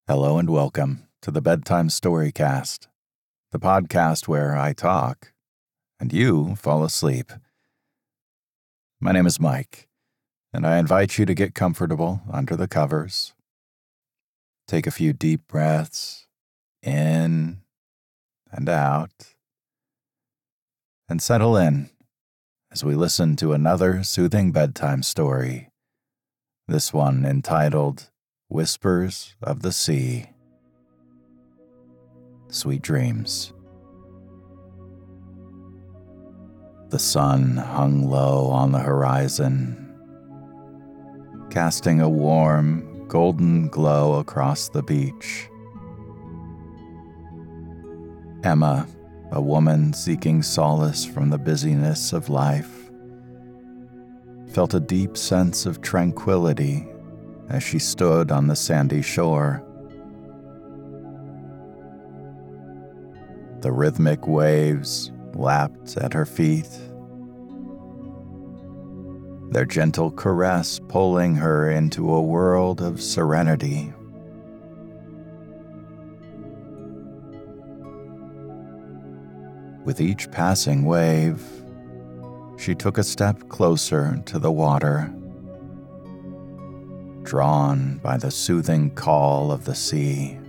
Hello and welcome to the Bedtime Storycast, the podcast where I talk and you fall asleep. My name is Mike, and I invite you to get comfortable under the covers. Take a few deep breaths in and out, and settle in as we listen to another soothing bedtime story, this one entitled Whispers of the Sea. Sweet dreams. The sun hung low on the horizon, casting a warm, golden glow across the beach. Emma, a woman seeking solace from the busyness of life, felt a deep sense of tranquility as she stood on the sandy shore. The rhythmic waves lapped at her feet, their gentle caress pulling her into a world of serenity. With each passing wave, she took a step closer to the water, drawn by the soothing call of the sea.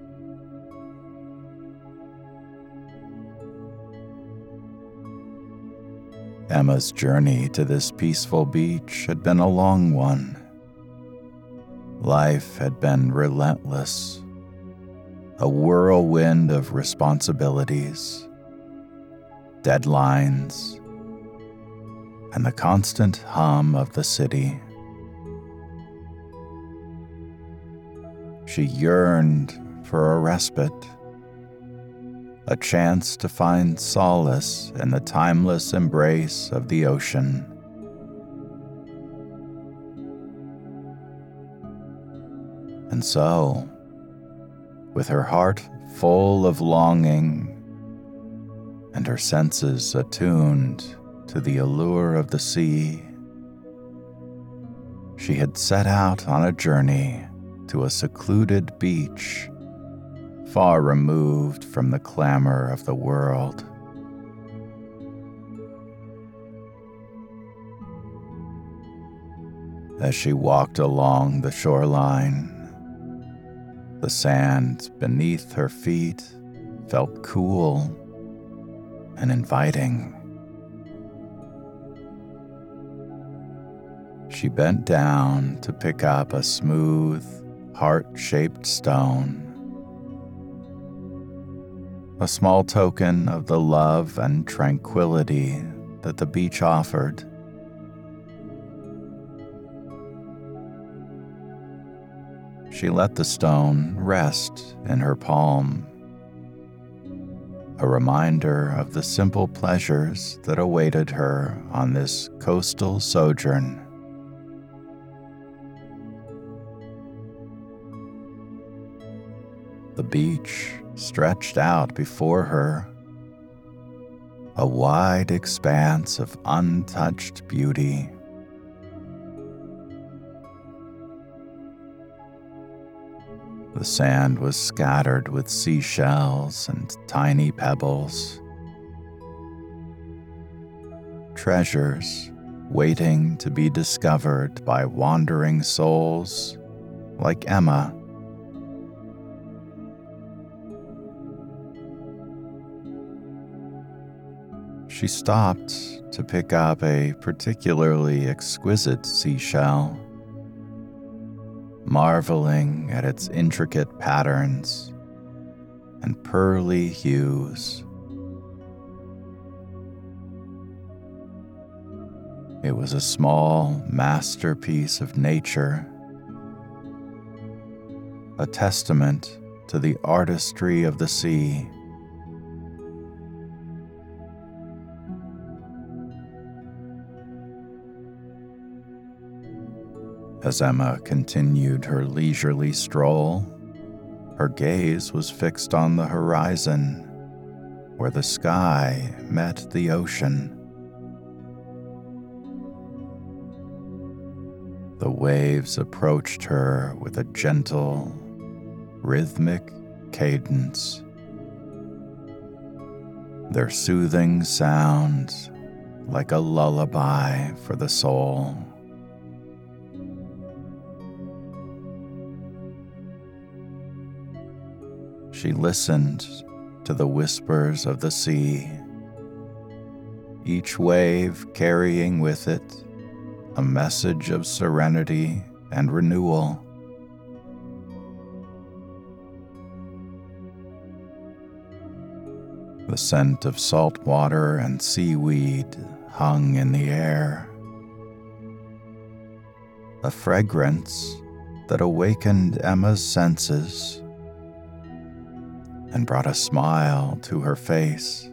Emma's journey to this peaceful beach had been a long one. Life had been relentless, a whirlwind of responsibilities, deadlines, and the constant hum of the city. She yearned for a respite, a chance to find solace in the timeless embrace of the ocean. And so, with her heart full of longing and her senses attuned to the allure of the sea, she had set out on a journey to a secluded beach, far removed from the clamor of the world. As she walked along the shoreline, the sand beneath her feet felt cool and inviting. She bent down to pick up a smooth, heart-shaped stone, a small token of the love and tranquility that the beach offered. She let the stone rest in her palm, a reminder of the simple pleasures that awaited her on this coastal sojourn. The beach stretched out before her, a wide expanse of untouched beauty. The sand was scattered with seashells and tiny pebbles, treasures waiting to be discovered by wandering souls like Emma. She stopped to pick up a particularly exquisite seashell, marveling at its intricate patterns and pearly hues. It was a small masterpiece of nature, a testament to the artistry of the sea. As Emma continued her leisurely stroll, her gaze was fixed on the horizon, where the sky met the ocean. The waves approached her with a gentle, rhythmic cadence. Their soothing sounds like a lullaby for the soul. She listened to the whispers of the sea, each wave carrying with it a message of serenity and renewal. The scent of salt water and seaweed hung in the air, a fragrance that awakened Emma's senses and brought a smile to her face.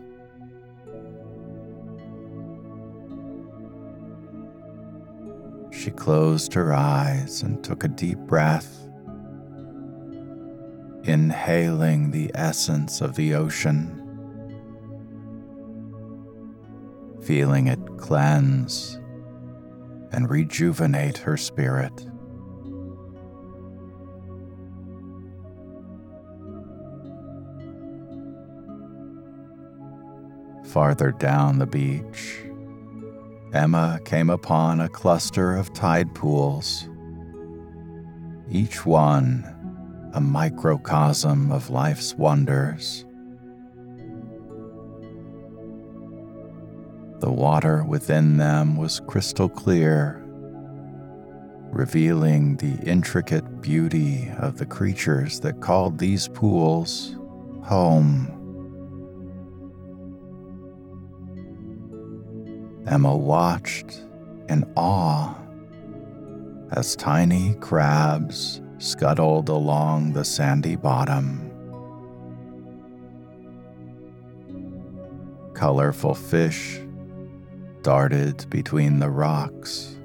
She closed her eyes and took a deep breath, inhaling the essence of the ocean, feeling it cleanse and rejuvenate her spirit. Farther down the beach, Emma came upon a cluster of tide pools, each one a microcosm of life's wonders. The water within them was crystal clear, revealing the intricate beauty of the creatures that called these pools home. Emma watched in awe as tiny crabs scuttled along the sandy bottom. Colorful fish darted between the rocks.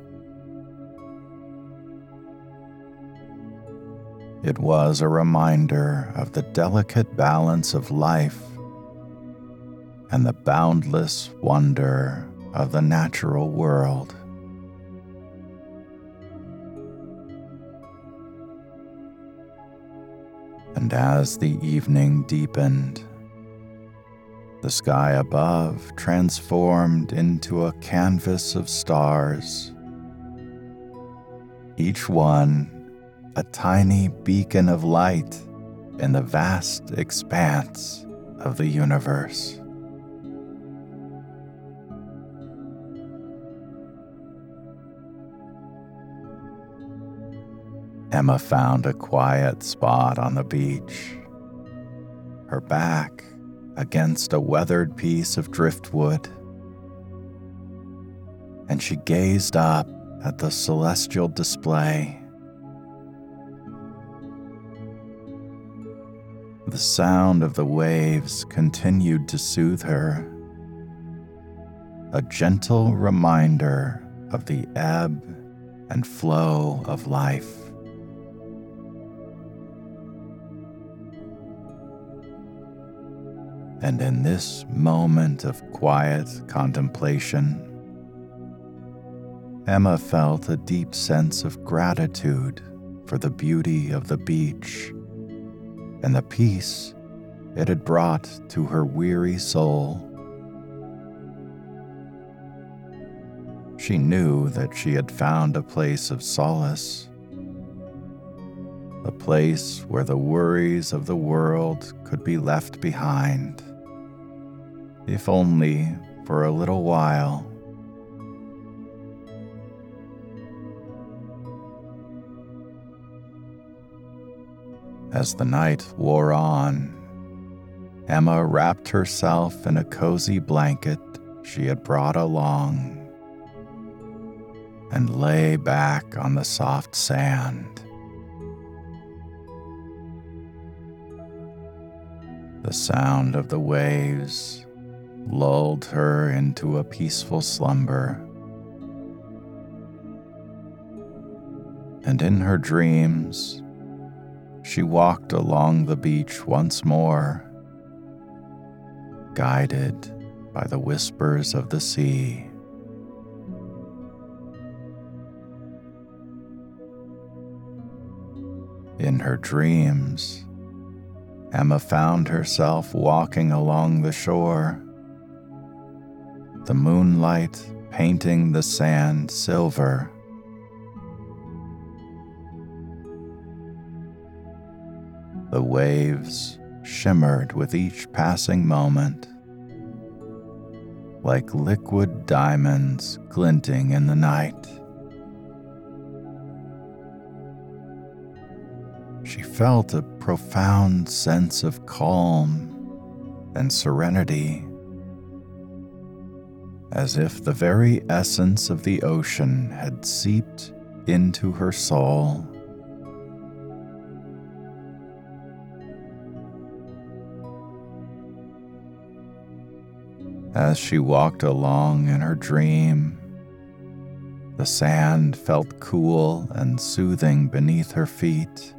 It was a reminder of the delicate balance of life and the boundless wonder of the natural world. And as the evening deepened, the sky above transformed into a canvas of stars, each one a tiny beacon of light in the vast expanse of the universe. Emma found a quiet spot on the beach, her back against a weathered piece of driftwood, and she gazed up at the celestial display. The sound of the waves continued to soothe her, a gentle reminder of the ebb and flow of life. And in this moment of quiet contemplation, Emma felt a deep sense of gratitude for the beauty of the beach and the peace it had brought to her weary soul. She knew that she had found a place of solace, a place where the worries of the world could be left behind, if only for a little while. As the night wore on, Emma wrapped herself in a cozy blanket she had brought along and lay back on the soft sand. The sound of the waves lulled her into a peaceful slumber, and in her dreams, she walked along the beach once more, guided by the whispers of the sea. In her dreams, Emma found herself walking along the shore, the moonlight painting the sand silver. The waves shimmered with each passing moment, like liquid diamonds glinting in the night. She felt a profound sense of calm and serenity, as if the very essence of the ocean had seeped into her soul. As she walked along in her dream, the sand felt cool and soothing beneath her feet.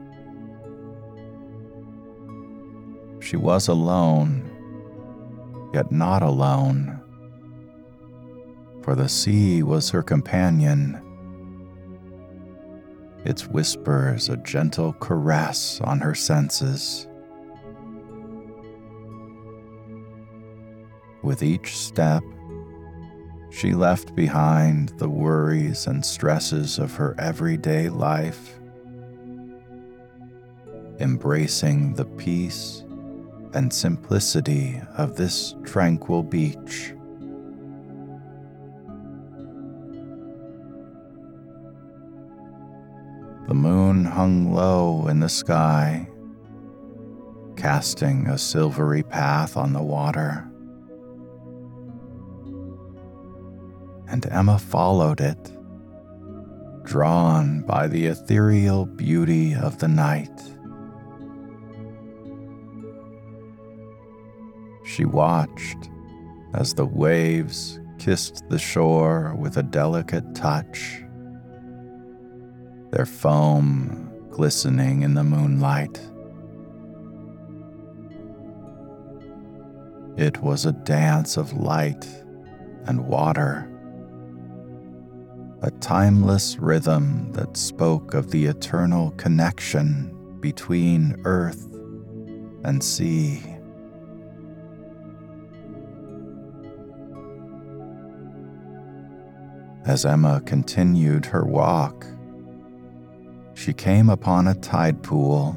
She was alone, yet not alone, for the sea was her companion, its whispers a gentle caress on her senses. With each step, she left behind the worries and stresses of her everyday life, embracing the peace and simplicity of this tranquil beach. The moon hung low in the sky, casting a silvery path on the water, and Emma followed it, drawn by the ethereal beauty of the night. She watched as the waves kissed the shore with a delicate touch, their foam glistening in the moonlight. It was a dance of light and water, a timeless rhythm that spoke of the eternal connection between earth and sea. As Emma continued her walk, she came upon a tide pool,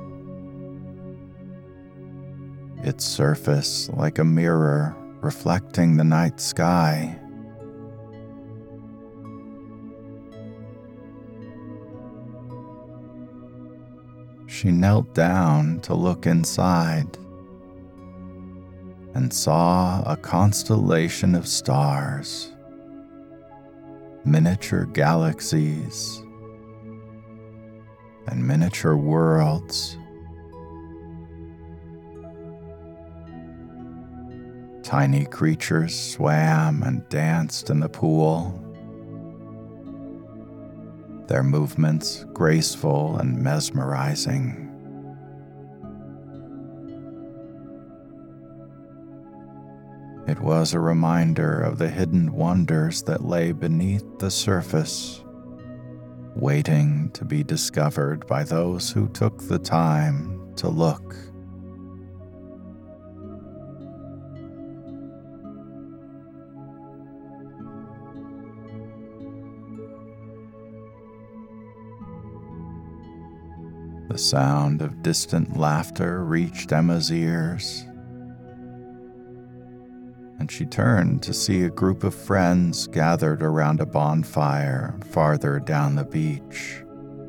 its surface like a mirror reflecting the night sky. She knelt down to look inside and saw a constellation of stars, miniature galaxies, and miniature worlds. Tiny creatures swam and danced in the pool, their movements graceful and mesmerizing. It was a reminder of the hidden wonders that lay beneath the surface, waiting to be discovered by those who took the time to look. The sound of distant laughter reached Emma's ears, and she turned to see a group of friends gathered around a bonfire farther down the beach.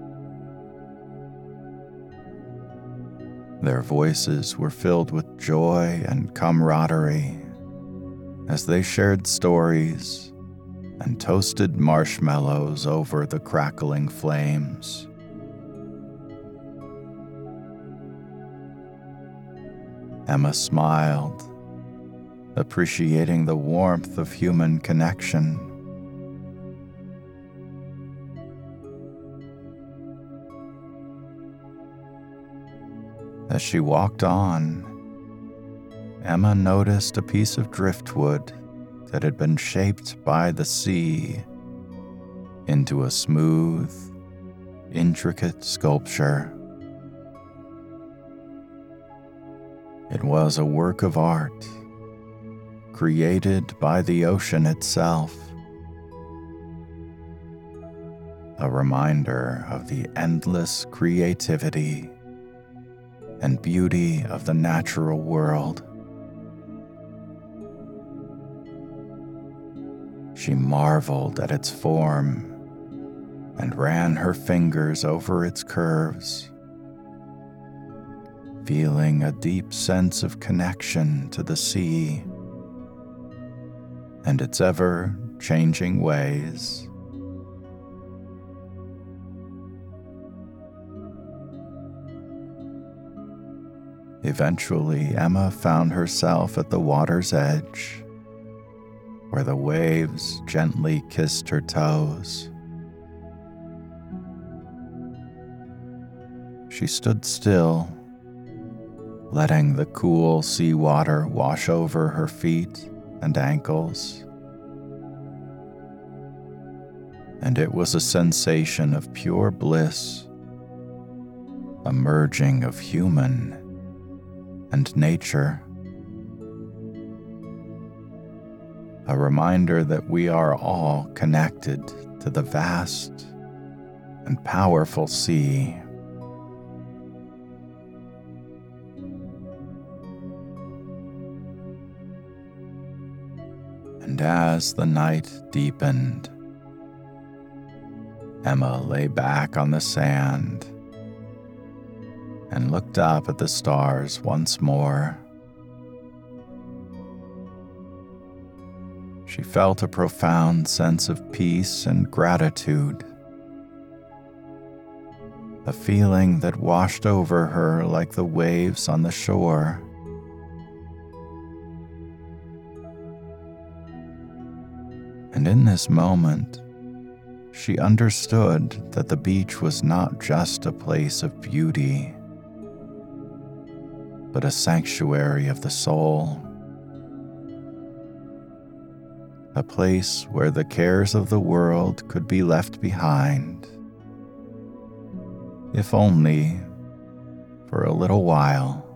Their voices were filled with joy and camaraderie as they shared stories and toasted marshmallows over the crackling flames. Emma smiled, appreciating the warmth of human connection. As she walked on, Emma noticed a piece of driftwood that had been shaped by the sea into a smooth, intricate sculpture. It was a work of art, created by the ocean itself, a reminder of the endless creativity and beauty of the natural world. She marveled at its form and ran her fingers over its curves, feeling a deep sense of connection to the sea and its ever-changing ways. Eventually, Emma found herself at the water's edge, where the waves gently kissed her toes. She stood still, letting the cool seawater wash over her feet and ankles. And it was a sensation of pure bliss, a merging of human and nature. A reminder that we are all connected to the vast and powerful sea. And as the night deepened, Emma lay back on the sand and looked up at the stars once more. She felt a profound sense of peace and gratitude, a feeling that washed over her like the waves on the shore. And in this moment, she understood that the beach was not just a place of beauty, but a sanctuary of the soul, a place where the cares of the world could be left behind, if only for a little while.